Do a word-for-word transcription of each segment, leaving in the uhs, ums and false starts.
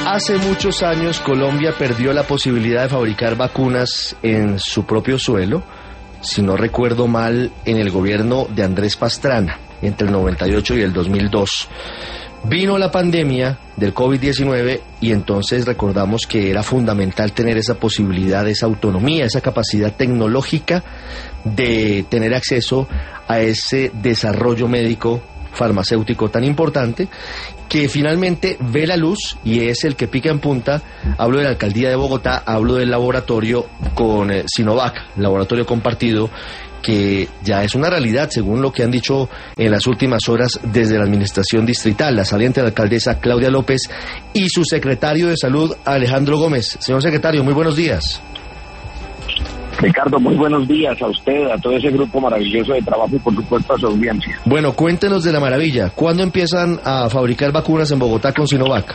Hace muchos años Colombia perdió la posibilidad de fabricar vacunas en su propio suelo, si no recuerdo mal, en el gobierno de Andrés Pastrana, entre el noventa y ocho y el dos mil dos. Vino la pandemia del COVID diecinueve y entonces recordamos que era fundamental tener esa posibilidad, esa autonomía, esa capacidad tecnológica de tener acceso a ese desarrollo médico farmacéutico tan importante que finalmente ve la luz y es el que pica en punta. Hablo de la alcaldía de Bogotá, hablo del laboratorio con eh, Sinovac, laboratorio compartido, que ya es una realidad según lo que han dicho en las últimas horas desde la administración distrital, la saliente alcaldesa Claudia López y su secretario de salud Alejandro Gómez. Señor secretario, muy buenos días. Ricardo, muy buenos días a usted, a todo ese grupo maravilloso de trabajo y por supuesto a su audiencia. Bueno, cuéntenos de la maravilla. ¿Cuándo empiezan a fabricar vacunas en Bogotá con Sinovac?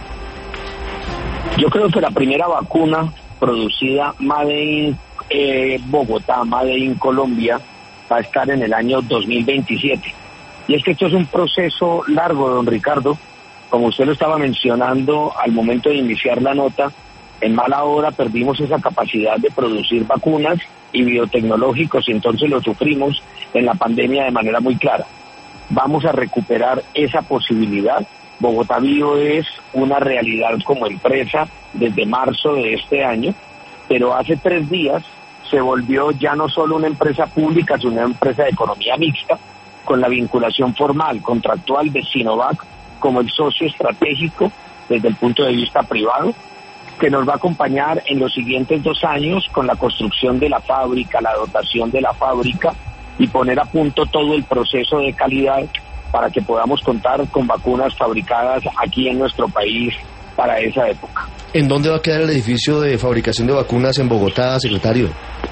Yo creo que la primera vacuna producida Made in eh, Bogotá, Made in Colombia, va a estar en el año dos mil veintisiete. Y es que esto es un proceso largo, don Ricardo. Como usted lo estaba mencionando al momento de iniciar la nota, en mala hora perdimos esa capacidad de producir vacunas y biotecnológicos y entonces lo sufrimos en la pandemia de manera muy clara. Vamos a recuperar esa posibilidad. Bogotá Bio es una realidad como empresa desde marzo de este año, pero hace tres días se volvió ya no solo una empresa pública, sino una empresa de economía mixta, con la vinculación formal, contractual de Sinovac como el socio estratégico desde el punto de vista privado, que nos va a acompañar en los siguientes dos años con la construcción de la fábrica, la dotación de la fábrica y poner a punto todo el proceso de calidad para que podamos contar con vacunas fabricadas aquí en nuestro país para esa época. ¿En dónde va a quedar el edificio de fabricación de vacunas en Bogotá, secretario?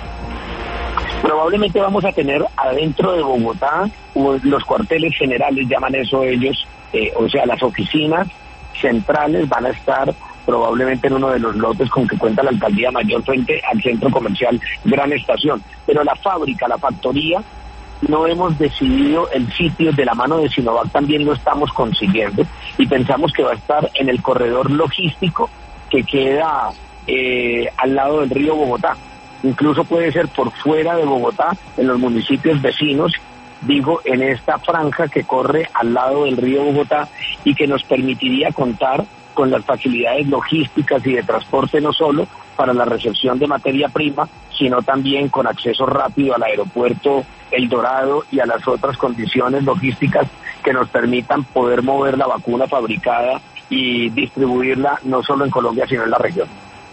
Probablemente vamos a tener adentro de Bogotá los cuarteles generales, llaman eso ellos, eh, o sea, las oficinas centrales van a estar probablemente en uno de los lotes con que cuenta la alcaldía mayor frente al centro comercial Gran Estación. Pero la fábrica, la factoría, no hemos decidido el sitio, de la mano de Sinovac también lo estamos consiguiendo y pensamos que va a estar en el corredor logístico que queda eh, al lado del río Bogotá. Incluso puede ser por fuera de Bogotá, en los municipios vecinos, digo, en esta franja que corre al lado del río Bogotá y que nos permitiría contar con las facilidades logísticas y de transporte no solo para la recepción de materia prima, sino también con acceso rápido al aeropuerto El Dorado y a las otras condiciones logísticas que nos permitan poder mover la vacuna fabricada y distribuirla no solo en Colombia, sino en la región.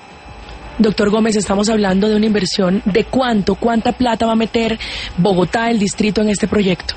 Doctor Gómez, estamos hablando de una inversión de cuánto, cuánta plata va a meter Bogotá, el distrito, en este proyecto.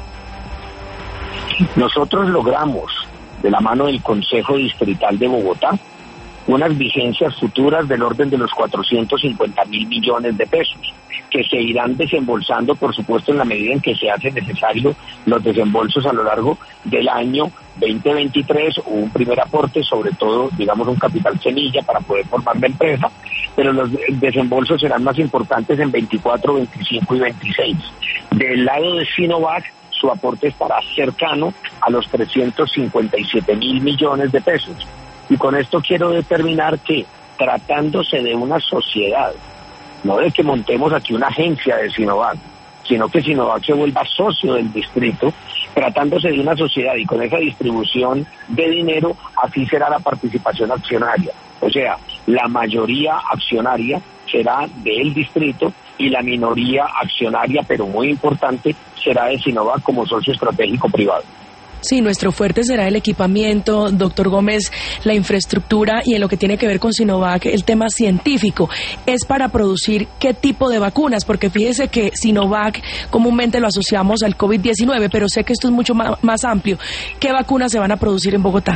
Nosotros logramos, de la mano del Consejo Distrital de Bogotá, unas vigencias futuras del orden de los cuatrocientos cincuenta mil millones de pesos, que se irán desembolsando, por supuesto, en la medida en que se hace necesario los desembolsos a lo largo del año veinte veintitrés, o un primer aporte, sobre todo, digamos, un capital semilla para poder formar la empresa, pero los desembolsos serán más importantes en veinticuatro, veinticinco y veintiséis. Del lado de Sinovac, su aporte estará cercano a los trescientos cincuenta y siete mil millones de pesos. Y con esto quiero determinar que, tratándose de una sociedad, no de que montemos aquí una agencia de Sinovac, sino que Sinovac se vuelva socio del distrito, tratándose de una sociedad y con esa distribución de dinero, así será la participación accionaria. O sea, la mayoría accionaria será del distrito y la minoría accionaria, pero muy importante, será de Sinovac como socio estratégico privado. Sí, nuestro fuerte será el equipamiento, doctor Gómez, la infraestructura y en lo que tiene que ver con Sinovac, el tema científico. ¿Es para producir qué tipo de vacunas? Porque fíjese que Sinovac comúnmente lo asociamos al COVID diecinueve, pero sé que esto es mucho más, más amplio. ¿Qué vacunas se van a producir en Bogotá?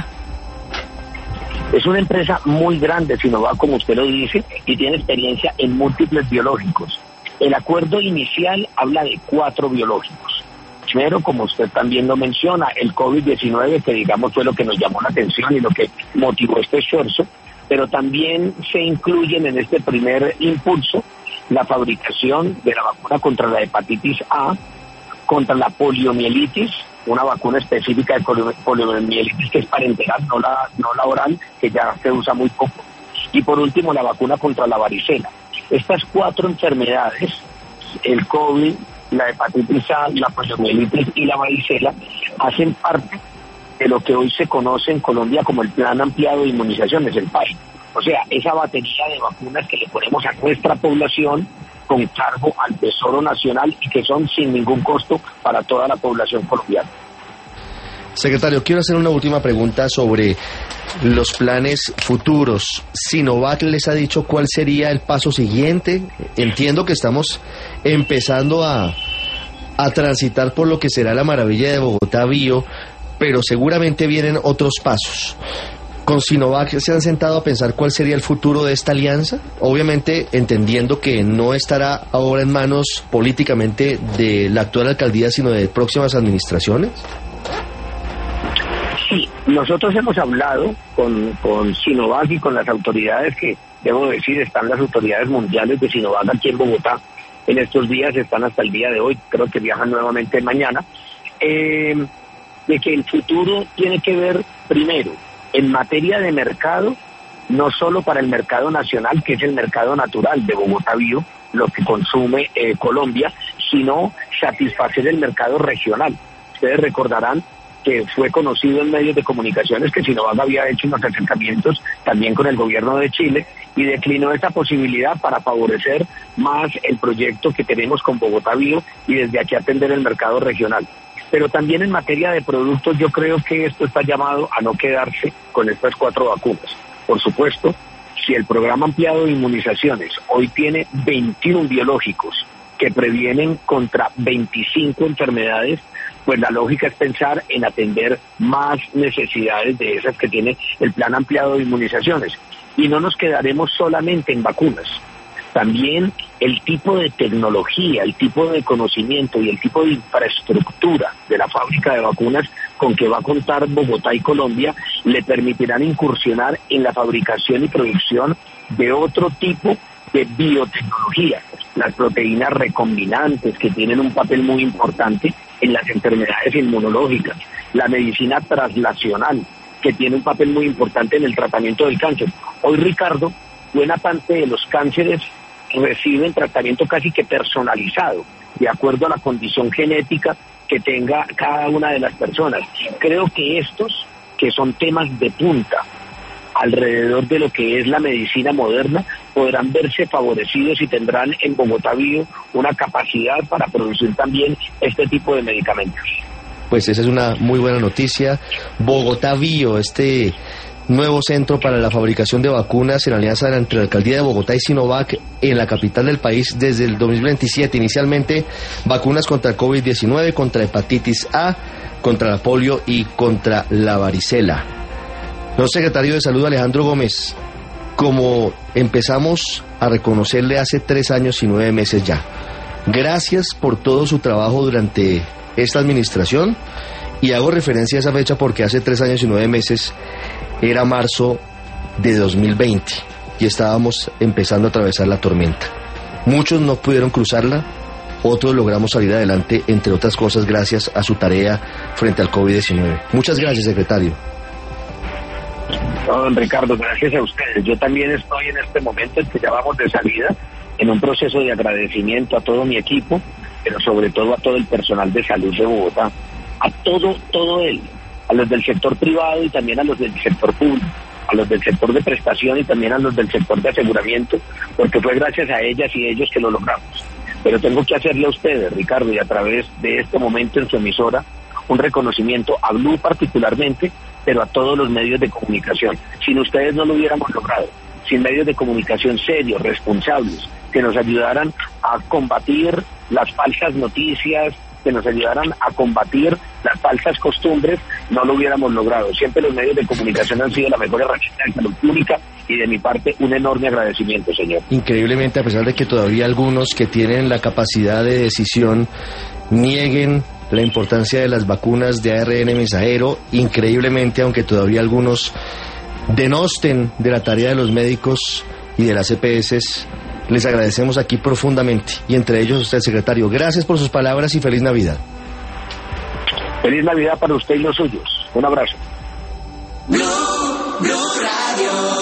Es una empresa muy grande, Sinovac, como usted lo dice, y tiene experiencia en múltiples biológicos. El acuerdo inicial habla de cuatro biológicos. Primero, como usted también lo menciona, el COVID diecinueve, que digamos fue lo que nos llamó la atención y lo que motivó este esfuerzo, pero también se incluyen en este primer impulso la fabricación de la vacuna contra la hepatitis A, contra la poliomielitis una vacuna específica de poliomielitis que es parenteral, no la, no la oral, que ya se usa muy poco. Y por último, la vacuna contra la varicela. Estas cuatro enfermedades, el COVID, la hepatitis A, la poliomielitis y la varicela, hacen parte de lo que hoy se conoce en Colombia como el Plan Ampliado de Inmunizaciones, el P A I. O sea, esa batería de vacunas que le ponemos a nuestra población con cargo al Tesoro Nacional y que son sin ningún costo para toda la población colombiana. Secretario, quiero hacer una última pregunta sobre los planes futuros. ¿Sinovac les ha dicho cuál sería el paso siguiente? Entiendo que estamos empezando a, a transitar por lo que será la maravilla de Bogotá Bio, pero seguramente vienen otros pasos. ¿Con Sinovac se han sentado a pensar cuál sería el futuro de esta alianza? Obviamente entendiendo que no estará ahora en manos políticamente de la actual alcaldía, sino de próximas administraciones. Sí, nosotros hemos hablado con, con Sinovac y con las autoridades que, debo decir, están las autoridades mundiales de Sinovac aquí en Bogotá. En estos días están hasta el día de hoy, creo que viajan nuevamente mañana, eh, de que el futuro tiene que ver primero en materia de mercado, no solo para el mercado nacional, que es el mercado natural de Bogotá Bio, lo que consume eh, Colombia, sino satisfacer el mercado regional. Ustedes recordarán que fue conocido en medios de comunicaciones que Sinovac había hecho unos acercamientos también con el gobierno de Chile y declinó esa posibilidad para favorecer más el proyecto que tenemos con Bogotá Bio y desde aquí atender el mercado regional. Pero también en materia de productos yo creo que esto está llamado a no quedarse con estas cuatro vacunas. Por supuesto, si el programa ampliado de inmunizaciones hoy tiene veintiún biológicos que previenen contra veinticinco enfermedades, pues la lógica es pensar en atender más necesidades de esas que tiene el plan ampliado de inmunizaciones. Y no nos quedaremos solamente en vacunas. También el tipo de tecnología, el tipo de conocimiento y el tipo de infraestructura de la fábrica de vacunas con que va a contar Bogotá y Colombia le permitirán incursionar en la fabricación y producción de otro tipo de biotecnología, las proteínas recombinantes que tienen un papel muy importante en las enfermedades inmunológicas, la medicina translacional que tiene un papel muy importante en el tratamiento del cáncer. Hoy, Ricardo, buena parte de los cánceres reciben tratamiento casi que personalizado, de acuerdo a la condición genética que tenga cada una de las personas. Creo que estos, que son temas de punta alrededor de lo que es la medicina moderna, podrán verse favorecidos y tendrán en Bogotá Bio una capacidad para producir también este tipo de medicamentos. Pues esa es una muy buena noticia. Bogotá Bio, este nuevo centro para la fabricación de vacunas en alianza entre la alcaldía de Bogotá y Sinovac en la capital del país desde el dos mil veintisiete. Inicialmente vacunas contra el COVID diecinueve, contra hepatitis A, contra la polio y contra la varicela. Señor secretario de Salud Alejandro Gómez, como empezamos a reconocerle hace tres años y nueve meses ya, gracias por todo su trabajo durante esta administración, y hago referencia a esa fecha porque hace tres años y nueve meses era marzo de dos mil veinte y estábamos empezando a atravesar la tormenta. Muchos no pudieron cruzarla, otros logramos salir adelante, entre otras cosas gracias a su tarea frente al COVID diecinueve. Muchas gracias, secretario. No, don Ricardo, gracias a ustedes. Yo también estoy en este momento en que ya vamos de salida, en un proceso de agradecimiento a todo mi equipo, pero sobre todo a todo el personal de salud de Bogotá, a todo, todo él, a los del sector privado y también a los del sector público, a los del sector de prestación y también a los del sector de aseguramiento, porque fue gracias a ellas y ellos que lo logramos. Pero tengo que hacerle a ustedes, Ricardo, y a través de este momento en su emisora, un reconocimiento a Blue particularmente, pero a todos los medios de comunicación. Sin ustedes no lo hubiéramos logrado, sin medios de comunicación serios, responsables, que nos ayudaran a combatir las falsas noticias, que nos ayudaran a combatir las falsas costumbres, no lo hubiéramos logrado. Siempre los medios de comunicación han sido la mejor herramienta de salud pública y de mi parte un enorme agradecimiento, señor. Increíblemente, a pesar de que todavía algunos que tienen la capacidad de decisión nieguen la importancia de las vacunas de A R N mensajero, increíblemente, aunque todavía algunos denosten de la tarea de los médicos y de las E P S, les agradecemos aquí profundamente, y entre ellos usted, secretario. Gracias por sus palabras y feliz Navidad. Feliz Navidad para usted y los suyos. Un abrazo. Blue, Blue Radio.